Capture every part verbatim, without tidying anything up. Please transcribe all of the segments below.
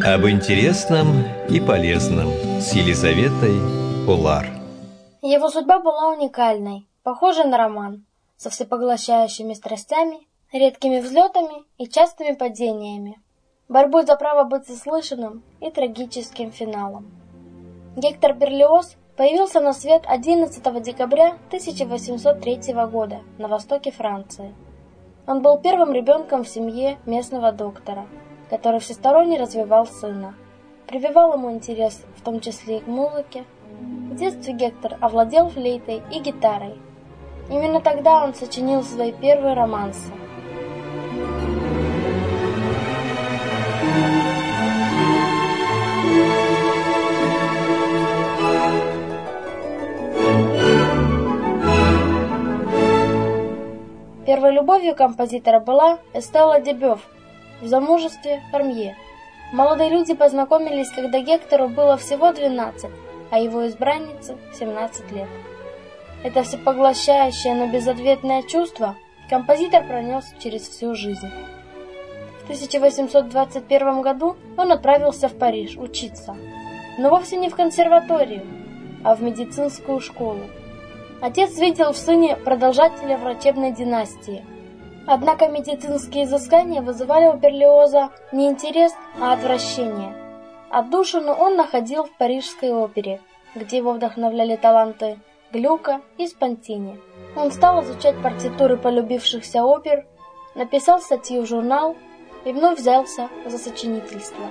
Об интересном и полезном с Елизаветой Улар. Его судьба была уникальной, похожей на роман, со всепоглощающими страстями, редкими взлетами и частыми падениями, борьбой за право быть услышанным и трагическим финалом. Гектор Берлиоз появился на свет одиннадцатого декабря тысяча восемьсот третьего года на востоке Франции. Он был первым ребенком в семье местного доктора, который всесторонне развивал сына, прививал ему интерес, в том числе и к музыке. В детстве Гектор овладел флейтой и гитарой. Именно тогда он сочинил свои первые романсы. Первой любовью композитора была Эстелла Дебёв, в замужестве Фармье. Молодые люди познакомились, когда Гектору было всего двенадцать, а его избраннице семнадцать лет. Это всепоглощающее, но безответное чувство композитор пронес через всю жизнь. В тысяча восемьсот двадцать первом году он отправился в Париж учиться, но вовсе не в консерваторию, а в медицинскую школу. Отец видел в сыне продолжателя врачебной династии. Однако медицинские изыскания вызывали у Берлиоза не интерес, а отвращение. Отдушину он находил в Парижской опере, где его вдохновляли таланты Глюка и Спонтини. Он стал изучать партитуры полюбившихся опер, написал статью в журнал и вновь взялся за сочинительство.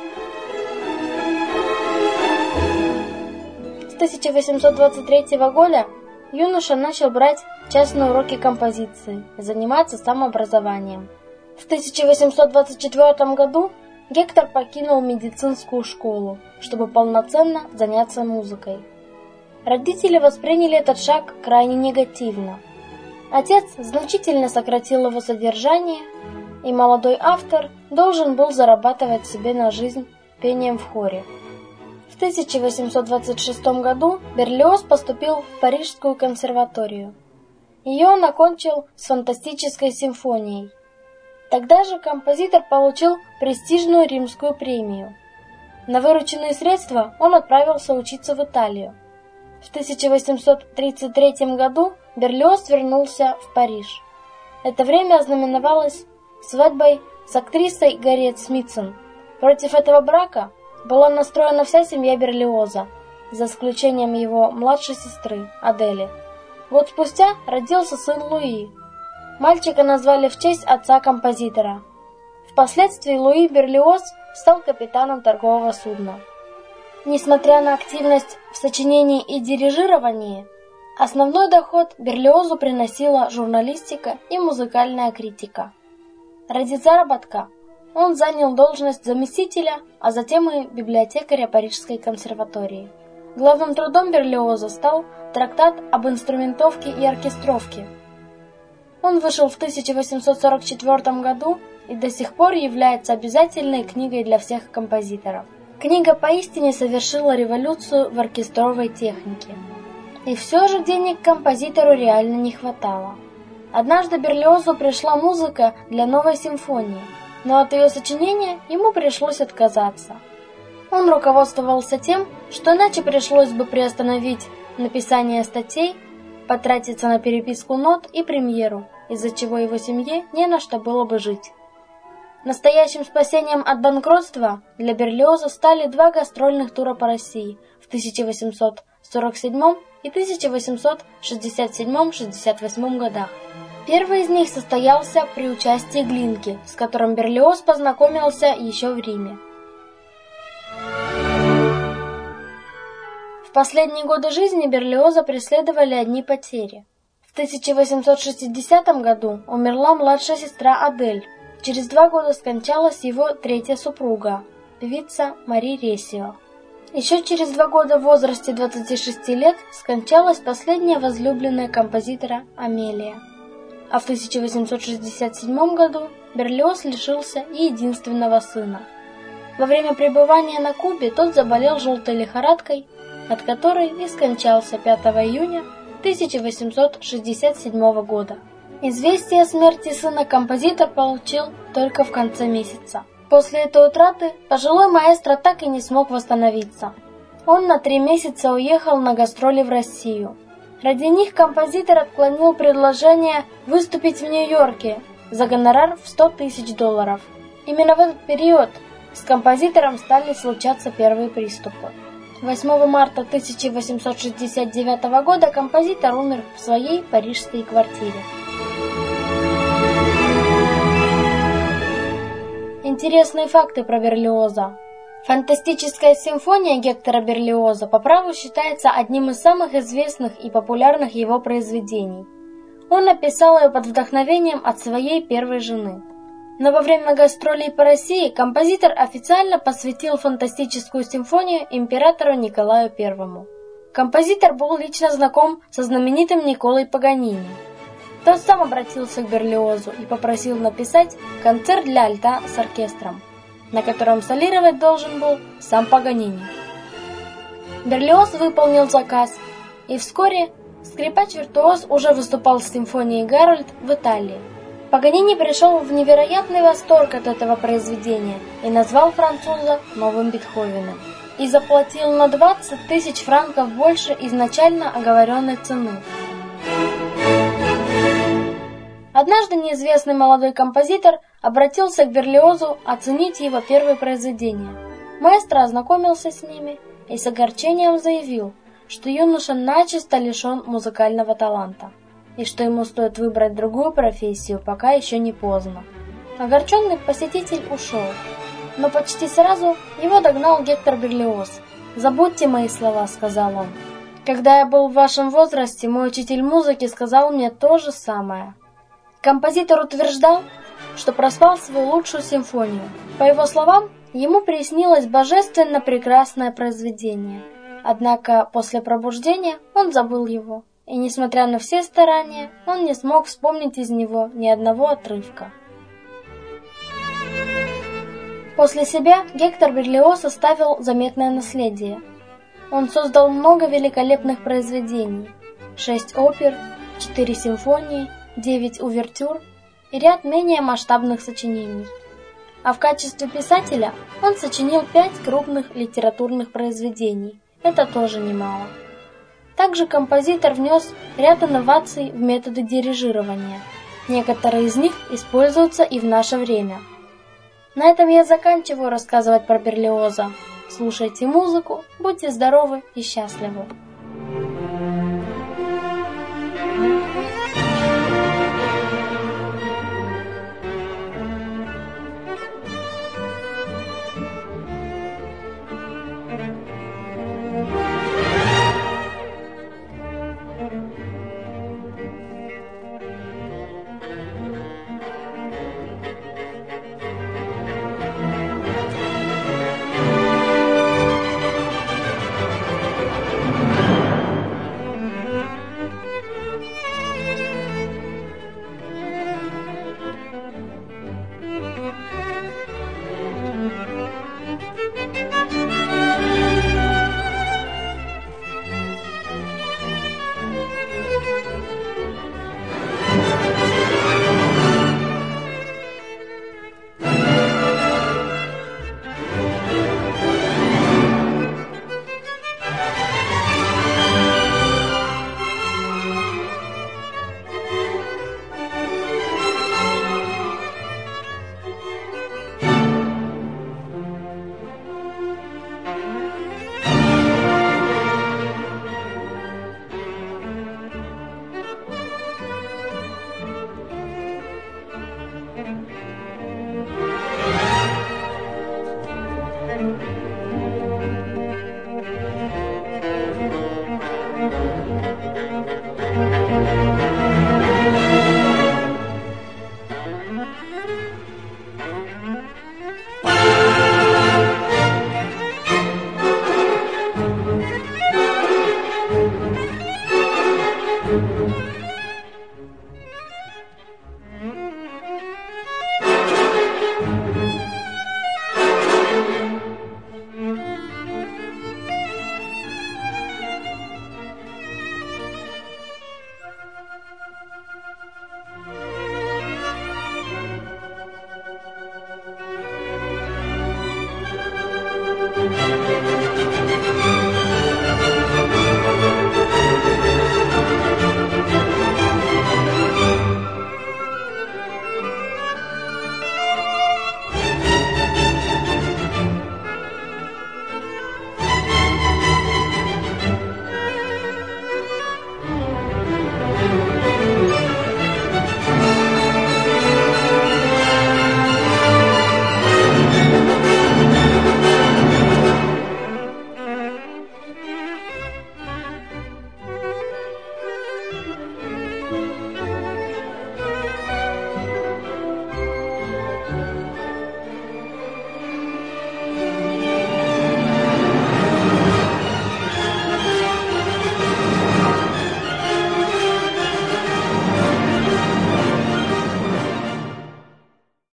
С тысяча восемьсот двадцать третьего года юноша начал брать частные уроки композиции и заниматься самообразованием. В тысяча восемьсот двадцать четвёртом году Гектор покинул медицинскую школу, чтобы полноценно заняться музыкой. Родители восприняли этот шаг крайне негативно. Отец значительно сократил его содержание, и молодой автор должен был зарабатывать себе на жизнь пением в хоре. В тысяча восемьсот двадцать шестом году Берлиоз поступил в Парижскую консерваторию. Ее он окончил с фантастической симфонией. Тогда же композитор получил престижную римскую премию. На вырученные средства он отправился учиться в Италию. В тысяча восемьсот тридцать третьем году Берлиоз вернулся в Париж. Это время ознаменовалось свадьбой с актрисой Гарриет Смитсон. Против этого брака была настроена вся семья Берлиоза, за исключением его младшей сестры Адели. Год спустя родился сын Луи. Мальчика назвали в честь отца композитора. Впоследствии Луи Берлиоз стал капитаном торгового судна. Несмотря на активность в сочинении и дирижировании, основной доход Берлиозу приносила журналистика и музыкальная критика. Ради заработка он занял должность заместителя, а затем и библиотекаря Парижской консерватории. Главным трудом Берлиоза стал трактат об инструментовке и оркестровке. Он вышел в тысяча восемьсот сорок четвёртом году и до сих пор является обязательной книгой для всех композиторов. Книга поистине совершила революцию в оркестровой технике. И все же денег композитору реально не хватало. Однажды Берлиозу пришла музыка для новой симфонии, но от ее сочинения ему пришлось отказаться. Он руководствовался тем, что иначе пришлось бы приостановить написание статей, потратиться на переписку нот и премьеру, из-за чего его семье не на что было бы жить. Настоящим спасением от банкротства для Берлиоза стали два гастрольных тура по России в тысяча восемьсот сорок седьмом и тысяча восемьсот шестьдесят седьмом — шестьдесят восьмом годах. Первый из них состоялся при участии Глинки, с которым Берлиоз познакомился еще в Риме. В последние годы жизни Берлиоза преследовали одни потери. В тысяча восемьсот шестидесятом году умерла младшая сестра Адель. Через два года скончалась его третья супруга, певица Мари Ресио. Еще через два года в возрасте двадцати шести лет скончалась последняя возлюбленная композитора Амелия. А в тысяча восемьсот шестьдесят седьмом году Берлиоз лишился и единственного сына. Во время пребывания на Кубе тот заболел желтой лихорадкой, от которой и скончался пятого июня тысяча восемьсот шестьдесят седьмого года. Известие о смерти сына композитор получил только в конце месяца. После этой утраты пожилой маэстро так и не смог восстановиться. Он на три месяца уехал на гастроли в Россию. Ради них композитор отклонил предложение выступить в Нью-Йорке за гонорар в сто тысяч долларов. Именно в этот период с композитором стали случаться первые приступы. восьмого марта тысяча восемьсот шестьдесят девятого года композитор умер в своей парижской квартире. Интересные факты про Берлиоза. Фантастическая симфония Гектора Берлиоза по праву считается одним из самых известных и популярных его произведений. Он написал ее под вдохновением от своей первой жены. Но во время гастролей по России композитор официально посвятил фантастическую симфонию императору Николаю Первому. Композитор был лично знаком со знаменитым Никколой Паганини. Тот сам обратился к Берлиозу и попросил написать концерт для альта с оркестром, на котором солировать должен был сам Паганини. Берлиоз выполнил заказ, и вскоре скрипач-виртуоз уже выступал с симфонией «Гарольд» в Италии. Паганини пришел в невероятный восторг от этого произведения и назвал француза новым Бетховеном и заплатил на двадцать тысяч франков больше изначально оговоренной цены. Однажды неизвестный молодой композитор обратился к Берлиозу оценить его первые произведения. Маэстро ознакомился с ними и с огорчением заявил, что юноша начисто лишен музыкального таланта, и что ему стоит выбрать другую профессию, пока еще не поздно. Огорченный посетитель ушел, но почти сразу его догнал Гектор Берлиоз. «Забудьте мои слова», — сказал он. «Когда я был в вашем возрасте, мой учитель музыки сказал мне то же самое». Композитор утверждал, что проспал свою лучшую симфонию. По его словам, ему приснилось божественно прекрасное произведение. Однако после пробуждения он забыл его, и, несмотря на все старания, он не смог вспомнить из него ни одного отрывка. После себя Гектор Берлиоз оставил заметное наследие. Он создал много великолепных произведений: шесть опер, четыре симфонии, девять увертюр и ряд менее масштабных сочинений. А в качестве писателя он сочинил пять крупных литературных произведений. Это тоже немало. Также композитор внес ряд инноваций в методы дирижирования. Некоторые из них используются и в наше время. На этом я заканчиваю рассказывать про Берлиоза. Слушайте музыку, будьте здоровы и счастливы. Thank you.